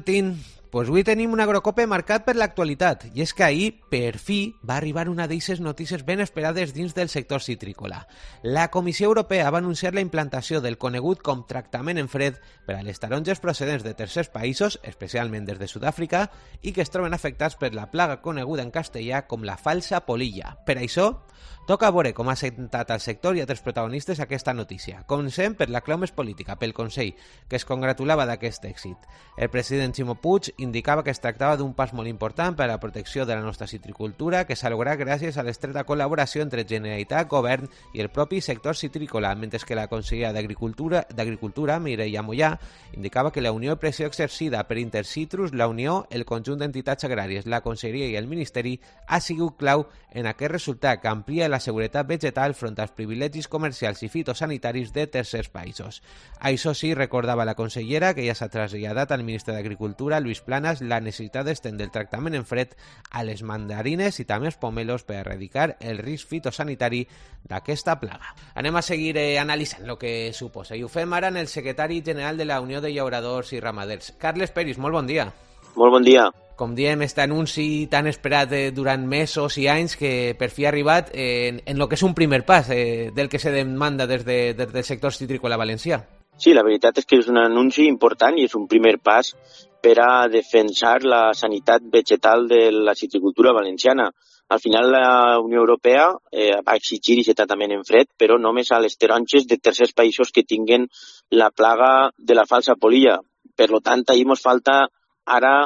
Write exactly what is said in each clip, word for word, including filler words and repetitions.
Valentín. Pues avui tenim un agrocope marcat per l'actualitat, i és que ahir, per fi, va arribar una d'eixes notícies ben esperades dins del sector citrícola. La Comissió Europea va anunciar la implantació del conegut com tractament en fred per a les taronges procedents de tercers països, especialment des de Sud-àfrica, i que es troben afectats per la plaga coneguda en castellà com la falsa polilla. Per això, toca veure com ha sentat al sector i altres protagonistes aquesta notícia. Comencem per la clau més política, pel Consell, que es congratulava d'aquest èxit. El president Ximo Puig indicava que es tractava d'un pas molt important per a la protecció de la nostra citricultura, que s'ha lograt gràcies a l'estreta col·laboració entre Generalitat, Govern i el propi sector citrícola, mentre que la consellera d'Agricultura, d'Agricultura Mireia Mollà, indicava que la unió de pressió exercida per Intercitrus, la Unió, el conjunt d'entitats agràries, la Conselleria i el Ministeri ha sigut clau en aquest resultat que amplia la seguretat vegetal front als privilegis comercials i fitosanitaris de tercers països. Això sí, recordava la consellera, que ja s'ha traslladat al ministre d'Agricultura, Lluís Planas, la necessitat d'estendre el tractament en fred a les mandarines i també als pomelos per erradicar el risc fitosanitari d'aquesta plaga. Anem a seguir eh, analitzant el que suposa, i ho fem ara en el secretari general de la Unió de Llauradors i Ramaders. Carles Peris, molt bon dia. Molt bon dia. Com diem, aquest anunci tan esperat eh, durant mesos i anys que per fi ha arribat eh, en, en el que és un primer pas eh, del que se demanda des, de, des del sector citrícola valencià. Sí, la veritat és que és un anunci important i és un primer pas per a defensar la sanitat vegetal de la citricultura valenciana. Al final la Unió Europea eh, va exigir aquest tractament en fred, però només a les taronges de tercers països que tinguen la plaga de la falsa polilla. Per tant, ahir ens falta ara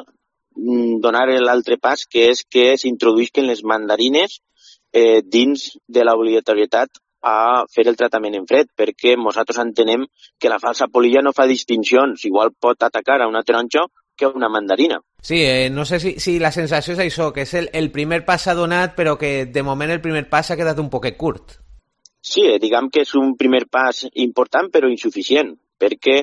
donar l'altre pas, que és que s'introduïsquen les mandarines eh, dins de l'obligatorietat a fer el tractament en fred, perquè nosaltres entenem que la falsa polilla no fa distincions, igual pot atacar a una taronja que a una mandarina. Sí, eh, no sé si, si la sensació és això, que és el, el primer pas s'ha donat, però que de moment el primer pas s'ha quedat un poquet curt. Sí, eh, diguem que és un primer pas important però insuficient, perquè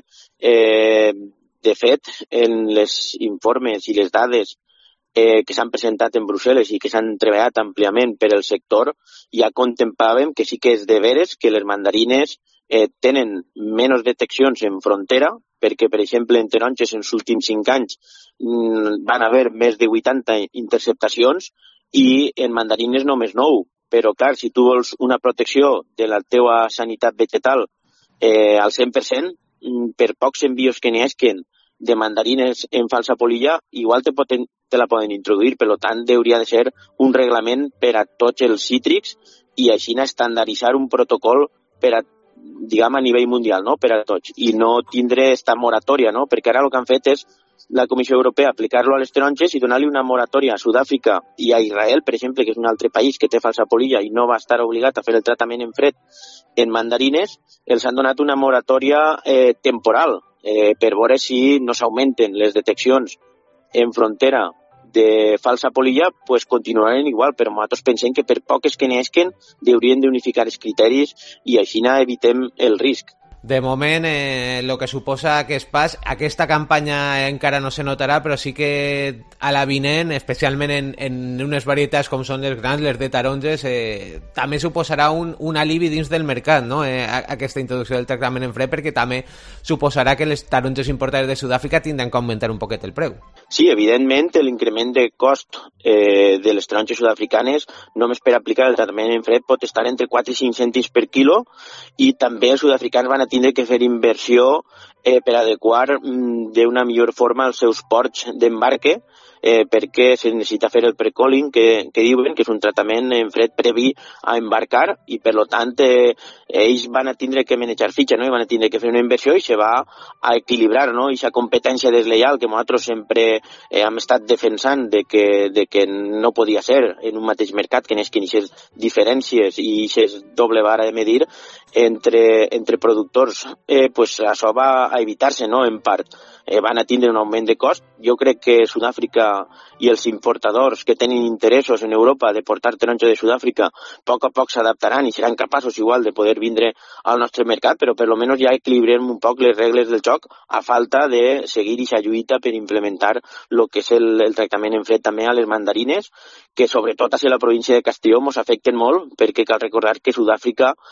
eh, de fet, en les informes i les dades eh, que s'han presentat en Brussel·les i que s'han treballat àmpliament per el sector, ja contemplàvem que sí que és de veres que les mandarines eh, tenen menys deteccions en frontera, perquè, per exemple, en taronges en els últims cinc anys mmm, van haver més de vuitanta interceptacions i en mandarines només nou. Però, clar, si tu vols una protecció de la teva sanitat vegetal eh, al cent per cent, per pocs envios que n'hi hagin de mandarines en falsa polilla, igual te, poten, te la poden introduir, per tant, hauria de ser un reglament per a tots els cítrics i així estandarditzar un protocol per a, diguem, a nivell mundial, no? Per a tots, i no tindre esta moratòria, no? Perquè ara el que han fet és la Comissió Europea aplicar-lo a les taronges i donar-li una moratòria a Sud-àfrica i a Israel, per exemple, que és un altre país que té falsa polilla i no va estar obligat a fer el tractament en fred en mandarines, els han donat una moratòria eh, temporal eh, per veure si no s'augmenten les deteccions en frontera de falsa polilla, pues continuaran igual, però nosaltres pensem que per poques que n'hi hagin haurien d'unificar els criteris i així evitem el risc. De moment, eh, el que suposa aquest pas, aquesta campanya encara no se notarà, però sí que a la vinent, especialment en, en unes varietats com són les grans, les de taronges, eh, també suposarà un, un alivi dins del mercat, no? eh, aquesta introducció del tractament en fred, perquè també suposarà que les taronges importades de Sud-àfrica tindran que augmentar un poquet el preu. Sí, evidentment, l'increment de cost eh, de les taronges sud-africanes només per aplicar el tractament en fred pot estar entre quatre i cinc cèntims per quilo i també els sud-africans van a tindre que fer inversió eh, per adequar mm, d'una millor forma els seus ports d'embarque eh, perquè se necessita fer el pre-calling que, que diuen que és un tractament en fred previ a embarcar i per tant eh, ells van a tindre que manejar fitxa, no? I van a tindre que fer una inversió i se va a equilibrar, no? Aquesta competència deslleial que nosaltres sempre eh, hem estat defensant de que, de que no podia ser en un mateix mercat que n'esquin aquestes diferències i aquest doble vara de medir entre, entre productors, eh, pues això va a evitar-se, no? En part. Eh, van a tindre un augment de cost. Jo crec que Sud-àfrica i els importadors que tenen interessos en Europa de portar taronja de Sud-àfrica a poc a poc s'adaptaran i seran capaços igual de poder vindre al nostre mercat, però per almenys ja equilibrem un poc les regles del joc a falta de seguir aquesta lluita per implementar el que és el, el tractament en fred també a les mandarines, que sobretot a la província de Castelló ens afecten molt, perquè cal recordar que Sud-àfrica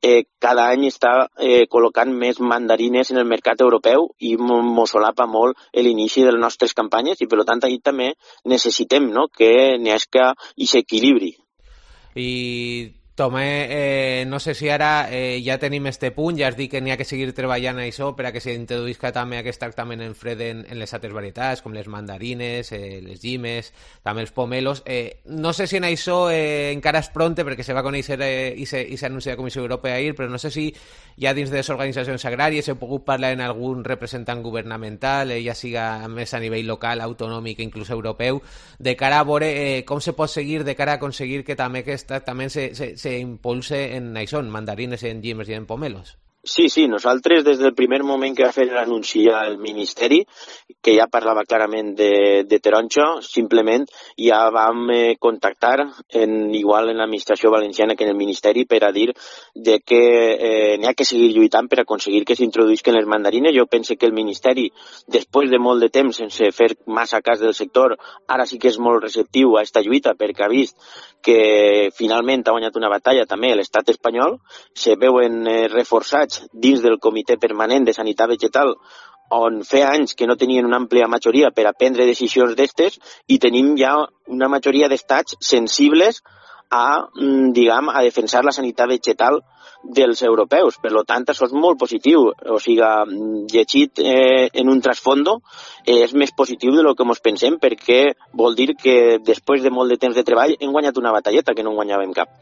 eh, cada any està eh, col·locant més mandarines en el mercat europeu i mos solapa molt l'inici de les nostres campanyes i per tant aquí també necessitem, no?, que n'hi hagi aquest equilibri. I Tomé, eh, no sé si ara eh, ja tenim este punt, ja has dit que n'hi ha que seguir treballant a això per a que s'introduïsca també aquest tractament en fred en, en les altres varietats, com les mandarines, eh, les llimes, també els pomelos. Eh, no sé si en això eh, encara és pronte, perquè se va conèixer eh, i s'anuncia la Comissió Europea ahir, però no sé si ja dins de les organitzacions agràries he pogut parlar amb algun representant governamental, eh, ja siga més a nivell local, autonòmic, inclús europeu, de cara a veure eh, com se pot seguir, de cara a aconseguir que també aquest tractament se, se se impulse en això, en mandarines, en llimes i en pomelos. Sí, sí, nosaltres des del primer moment que va fer l'anunci al Ministeri, que ja parlava clarament de, de taronja, simplement ja vam eh, contactar en, igual en l'administració valenciana que en el Ministeri per a dir de que eh, n'hi ha que seguir lluitant per aconseguir que s'introduïsquen les mandarines. Jo penso que el Ministeri, després de molt de temps sense fer massa cas del sector, ara sí que és molt receptiu a aquesta lluita perquè ha vist que finalment ha guanyat una batalla també l'estat espanyol, se veuen eh, reforçats dins del Comitè Permanent de Sanitat Vegetal, on feia anys que no tenien una àmplia majoria per a prendre decisions d'estes i tenim ja una majoria d'estats sensibles a, diguem, a defensar la sanitat vegetal dels europeus. Per tant, això és molt positiu. O sigui, llegit eh, en un trasfondo eh, és més positiu de lo que ens pensem perquè vol dir que després de molt de temps de treball hem guanyat una batalleta que no en guanyàvem cap.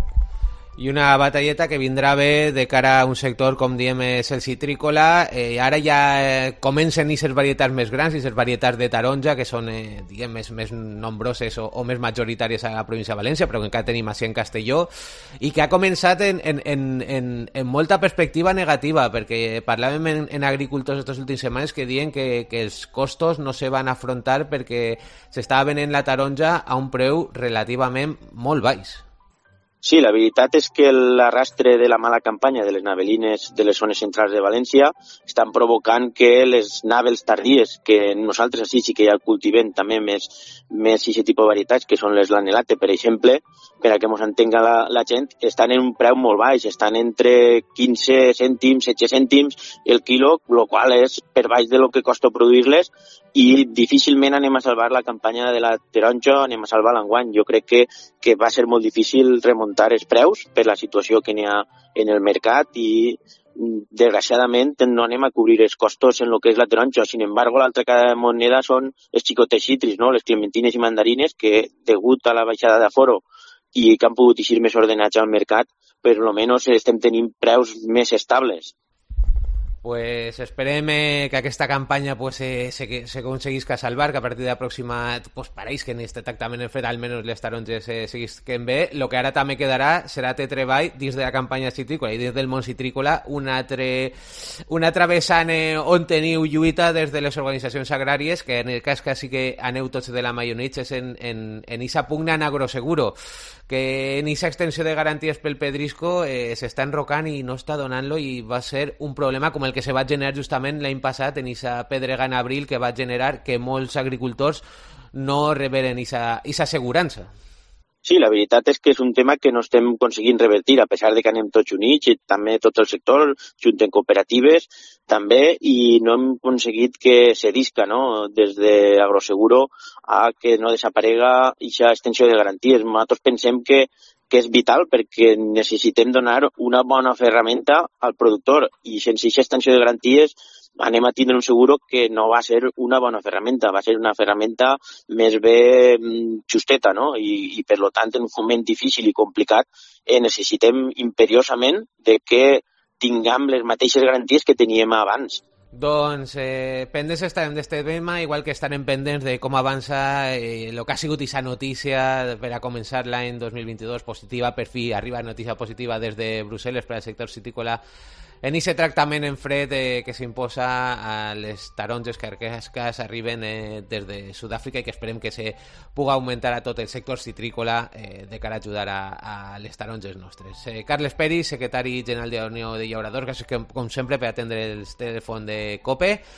I una batalleta que vindrà bé de cara a un sector, com diem, és el citrícola. Eh, ara ja eh, comencen i ser varietats més grans, i ser varietats de taronja, que són, eh, diguem, més, més nombroses o, o més majoritàries a la província de València, però que encara tenim així en Castelló, i que ha començat en, en, en, en, en molta perspectiva negativa, perquè parlàvem en, en agricultors aquestes últimes setmanes que diuen que, que els costos no se van afrontar perquè s'estava venent la taronja a un preu relativament molt baix. Sí, la veritat és que l'arrastre de la mala campanya de les navelines de les zones centrals de València estan provocant que les navels tardies, que nosaltres així sí que ja cultivem també més més aquest tipus de varietats, que són les lanelate, per exemple, per a que ens entenga la, la gent, estan en un preu molt baix, estan entre quinze cèntims, setze cèntims el quilo, el qual és per baix de lo que costa produir-les, i difícilment anem a salvar la campanya de la taronja, anem a salvar l'enguany. Jo crec que, que va ser molt difícil remuntar els preus per la situació que n'hi ha en el mercat i desgraciadament no anem a cobrir els costos en el que és la taronja. Sin embargo, l'altra cara de moneda són els xicotes citris, no? Les clementines i mandarines, que degut a la baixada d'aforo i que han pogut eixir més ordenats al mercat, per almenys estem tenint preus més estables. Pues esperem eh, que aquesta campanya pues, se, se, se aconseguisca salvar, que a partir de la pròxima pues, pareix que en aquest tractament en fet almenys les taronges eh, seguisquen bé. El que ara també quedarà serà té treball dins de la campanya citrícola i dins del món citrícola un altre, un altre vessant eh, on teniu lluita des de les organitzacions agràries, que en el cas que sí que aneu tots de la maionitza és en, en, en esa pugna en agroseguro, que en esa extensió de garanties pel pedrisco eh, s'està enrocant i no està donant-lo, i va ser un problema com el que se va generar justament l'any passat en esa pedrega en abril, que va generar que molts agricultors no reberen esa assegurança. Sí, la veritat és que és un tema que no estem aconseguint revertir, a pesar de que anem tots units, i també tot el sector, junten cooperatives, també, i no hem aconseguit que se disca, no?, des de Agroseguro a que no desaparega aquesta extensió de garanties. Nosaltres pensem que que és vital perquè necessitem donar una bona ferramenta al productor, i sense aquesta extensió de garanties anem a tindre un seguro que no va ser una bona ferramenta, va ser una ferramenta més bé justeta, no? I, i per tant, en un moment difícil i complicat, eh, necessitem imperiosament de que tinguem les mateixes garanties que teníem abans. Doncs eh, pendents estarem d'este tema, igual que estarem pendents de com avança eh, el que ha sigut aquesta notícia per a començar l'any dos mil vint-i-dos positiva. Per fi arriba notícia positiva des de Brussel·les per al sector citícola en aquest tractament en fred eh, que s'imposa a les taronges que arquesques arriben eh, des de Sud-àfrica, i que esperem que se pugui augmentar a tot el sector citrícola eh, de cara a ajudar a, a les taronges nostres. Eh, Carles Peris, secretari general de la Unió de Llauradors, gràcies com sempre per atendre el telèfon de COPE.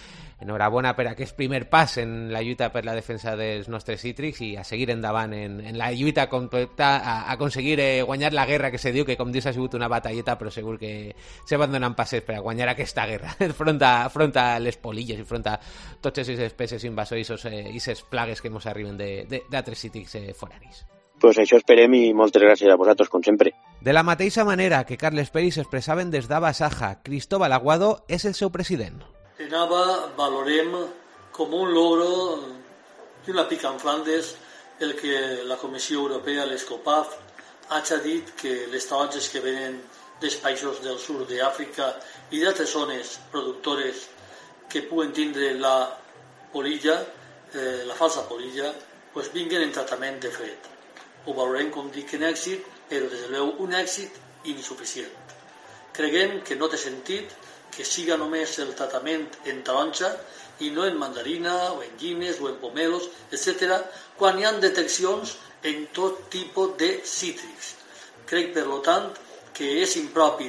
enhorabona per aquest primer pas en la lluita per la defensa dels nostres cítrics i a seguir endavant en, en la lluita completa, a, a aconseguir eh, guanyar la guerra, que se diu que com dius ha sigut una batalleta, però segur que se van donant passes per a guanyar aquesta guerra front a, front a les polilles i front a tots aquestes espècies invasors i aquestes eh, plagues que ens arriben d'altres cítrics eh, foranis. Pues això esperem i moltes gràcies a vosaltres, com sempre. De la mateixa manera que Carles Peris expressaven des d'Ava Saja, Cristóbal Aguado és el seu president. En Ava valorem com un logro i una pica en Flandes el que la Comissió Europea, l'Escopaf, hagi dit que les taronges que venen dels països del sud d'Àfrica i d'altres zones productores que puguen tindre la polilla, eh, la falsa polilla, pues vinguen en tractament de fred. Ho valorem, com dic, en èxit, però des de luego un èxit insuficient. Creguem que no té sentit que siga només el tractament en taronja i no en mandarina, o en llimes, o en pomelos, etcètera, quan hi ha deteccions en tot tipus de cítrics. Crec, per tant, que és impropi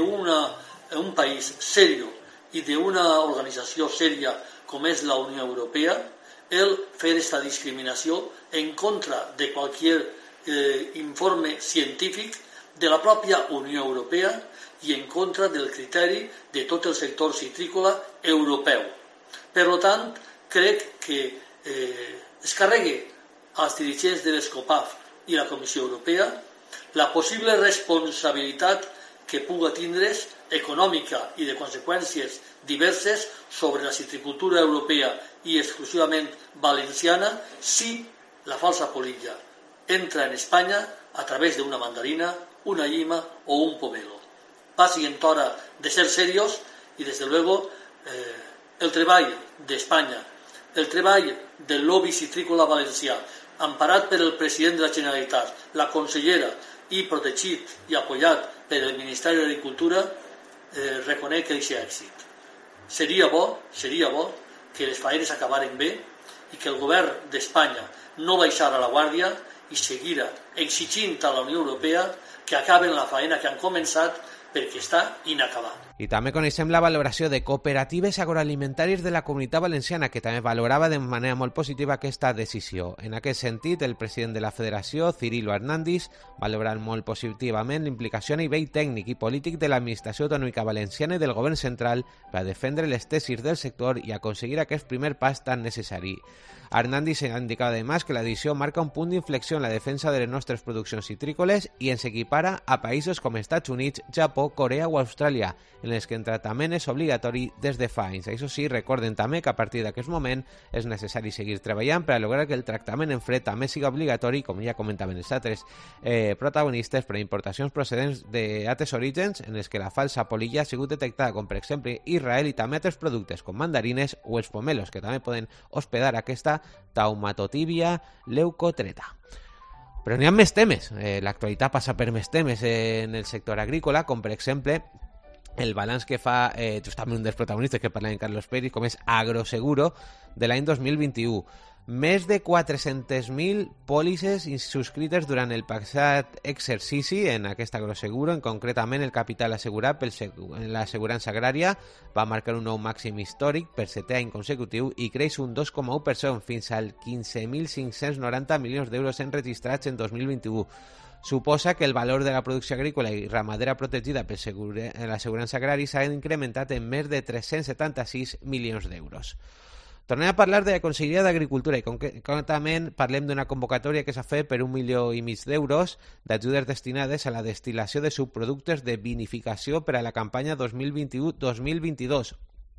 d'un país serio i d'una organització sèria com és la Unió Europea el fer aquesta discriminació en contra de qualsevol eh, informe científic de la pròpia Unió Europea i en contra del criteri de tot el sector citrícola europeu. Per tant, crec que eh, es carregui als dirigents de l'Escopaf i la Comissió Europea la possible responsabilitat que puga tindre's econòmica i de conseqüències diverses sobre la citricultura europea i exclusivament valenciana si la falsa polilla entra en Espanya a través d'una mandarina, una llima o un pomelo. Passi en hora de ser serios i, des de luego, eh, el treball d'Espanya, el treball del lobby citrícola valencià, emparat per el president de la Generalitat, la consellera i protegit i apoyat per el Ministeri d'Agricultura, eh, reconec aquest èxit. Seria bo, seria bo que les faenes acabaren bé i que el govern d'Espanya no baixara la guàrdia i seguira exigint a la Unió Europea que acaben la faena que han començat perquè està inacabat. I també coneixem la valoració de cooperatives agroalimentàries de la Comunitat Valenciana, que també valorava de manera molt positiva aquesta decisió. En aquest sentit, el president de la Federació, Cirilo Hernández, valora molt positivament l'implicació a nivell tècnic i polític de l'Administració Autonòmica Valenciana i del Govern Central per a defendre les tesis del sector i aconseguir aquest primer pas tan necessari. Hernández ha indicado además que la decisión marca un punt d'inflexió en la defensa de les nostres produccions citrícoles i ens equipara a països com Estats Units, Japó, Corea o Austràlia, en els que el tractament és obligatori des de fa anys. Això sí, recorden també que a partir d'aquest moment és necessari seguir treballant per a lograr que el tractament en fred també siga obligatori, com ja comentaven els altres eh, protagonistes, per a importacions procedents d'altres orígens en els que la falsa polilla ha sigut detectada, com per exemple Israel, i també altres productes com mandarines o els pomelos, que també poden hospedar aquesta taumatotibia leucotreta. Però n'hi ha més temes. Eh, l'actualitat passa per més temes en el sector agrícola, com per exemple el balanç que fa eh, justament un dels protagonistes que parla en Carlos Peris, com és Agroseguro, de l'any dos mil vint-i-u. Més de quatre-cents mil pòlisses subscrites durant el passat exercici en aquest Agroseguro. En concretament, el capital assegurat per l'assegurança agrària va marcar un nou màxim històric per setè any consecutiu i creix un dos coma u per cent fins als quinze mil cinc-cents noranta milions d'euros enregistrats en dos mil vint-i-u. Suposa que el valor de la producció agrícola i ramadera protegida per l'assegurança agrària s'ha incrementat en més de tres-cents setanta-sis milions d'euros. Tornem a parlar de la Conselleria d'Agricultura i concretament parlem d'una convocatòria que s'ha fet per un milió i mig d'euros d'ajudes destinades a la destil·lació de subproductes de vinificació per a la campanya dos mil vint-i-u dos mil vint-i-dos.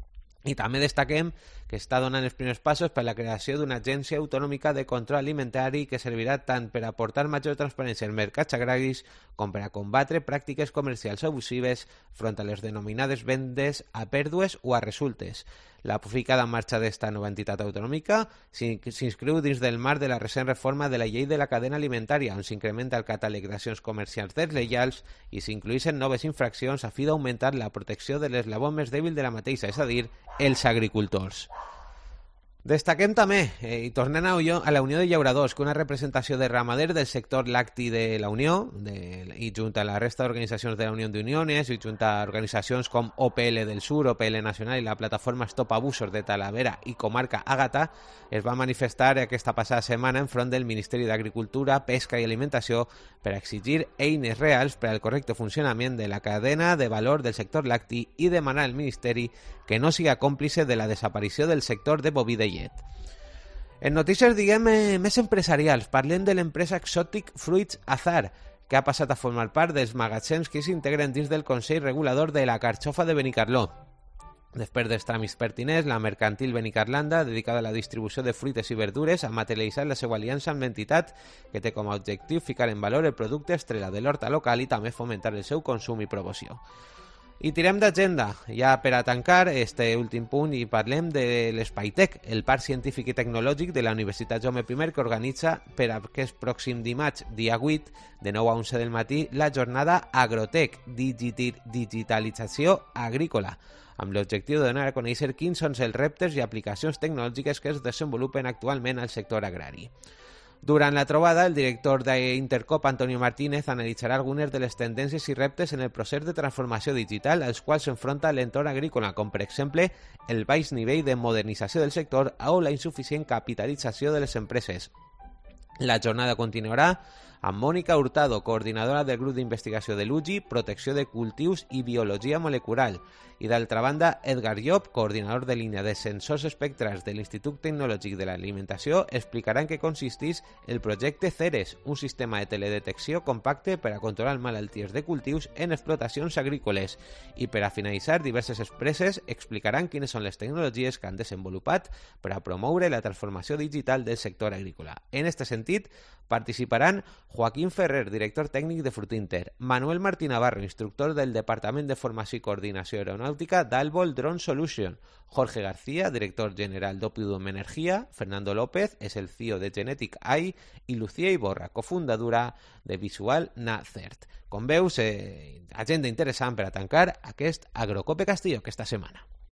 I també destaquem que està donant els primers passos per a la creació d'una agència autonòmica de control alimentari que servirà tant per aportar major transparència als mercats agraris com per a combatre pràctiques comercials abusives front a les denominades vendes a pèrdues o a resultes. La ficada en marxa d'esta nova entitat autonòmica s'inscriu dins del marc de la recent reforma de la llei de la cadena alimentària, on s'incrementa el catàleg d'accions comercials deslleials i s'incluïssin noves infraccions a fi d'augmentar la protecció de l'eslabó més dèbil de la mateixa, és a dir, els agricultors. Destaquem també, eh, i tornem a, a la Unió de Llauradors, que una representació de ramaders del sector lacti de la Unió, de, i junt a la resta d'organitzacions de la Unió d'Uniones, i junt a organitzacions com O P L del Sur, O P L Nacional i la plataforma Stop Abusos de Talavera i Comarca Àgata, es va manifestar aquesta passada setmana enfront del Ministeri d'Agricultura, Pesca i Alimentació per exigir eines reals per al correcte funcionament de la cadena de valor del sector lacti i demanar al Ministeri que no siga còmplice de la desaparició del sector de boví de llet. En notícies, diguem, eh, més empresarials, parlem de l'empresa Exotic Fruits Azar, que ha passat a formar part dels magatzems que s'integren dins del Consell Regulador de la Carxofa de Benicarló. Després dels tràmits pertinents, la mercantil Benicarlanda, dedicada a la distribució de fruites i verdures, ha materialitzat la seva aliança amb l'entitat que té com a objectiu ficar en valor el producte estrella de l'horta local i també fomentar el seu consum i promoció. I tirem d'agenda, ja per a tancar este últim punt, i parlem de l'Espaitec, el parc científic i tecnològic de la Universitat Jaume I, que organitza per aquest pròxim dimarts, dia vuit, de nou a onze del matí, la jornada Agrotec, digitalització agrícola, amb l'objectiu de donar a conèixer quins són els reptes i aplicacions tecnològiques que es desenvolupen actualment al sector agrari. Durant la trobada, el director d'Intercop, Antonio Martínez, analitzarà algunes de les tendències i reptes en el procés de transformació digital als quals s'enfronta l'entorn agrícola, com per exemple el baix nivell de modernització del sector o la insuficient capitalització de les empreses. La jornada continuarà amb Mònica Hurtado, coordinadora del grup d'investigació de l'U G I, protecció de cultius i biologia molecular, i d'altra banda Edgar Llop, coordinador de línia de sensors espectrals de l'Institut Tecnològic de l'Alimentació, explicarà en què consisteix el projecte CERES, un sistema de teledetecció compacte per a controlar malalties de cultius en explotacions agrícoles, i per a finalitzar, diverses empreses explicaran quines són les tecnologies que han desenvolupat per a promoure la transformació digital del sector agrícola. En aquest sentit, participaran Joaquín Ferrer, director tècnic de Frutinter, Manuel Martí Navarro, instructor del Departament de Formació i Coordinació Aeronàutica d'Albol Drone Solution, Jorge García, director general d'Optimum Energia, Fernando López és el C E O de Genetic Eye i Lucía Iborra, cofundadora de Visual Nacert. Com veus, eh, agenda interessant per a tancar aquest Agrocope Castelló aquesta setmana.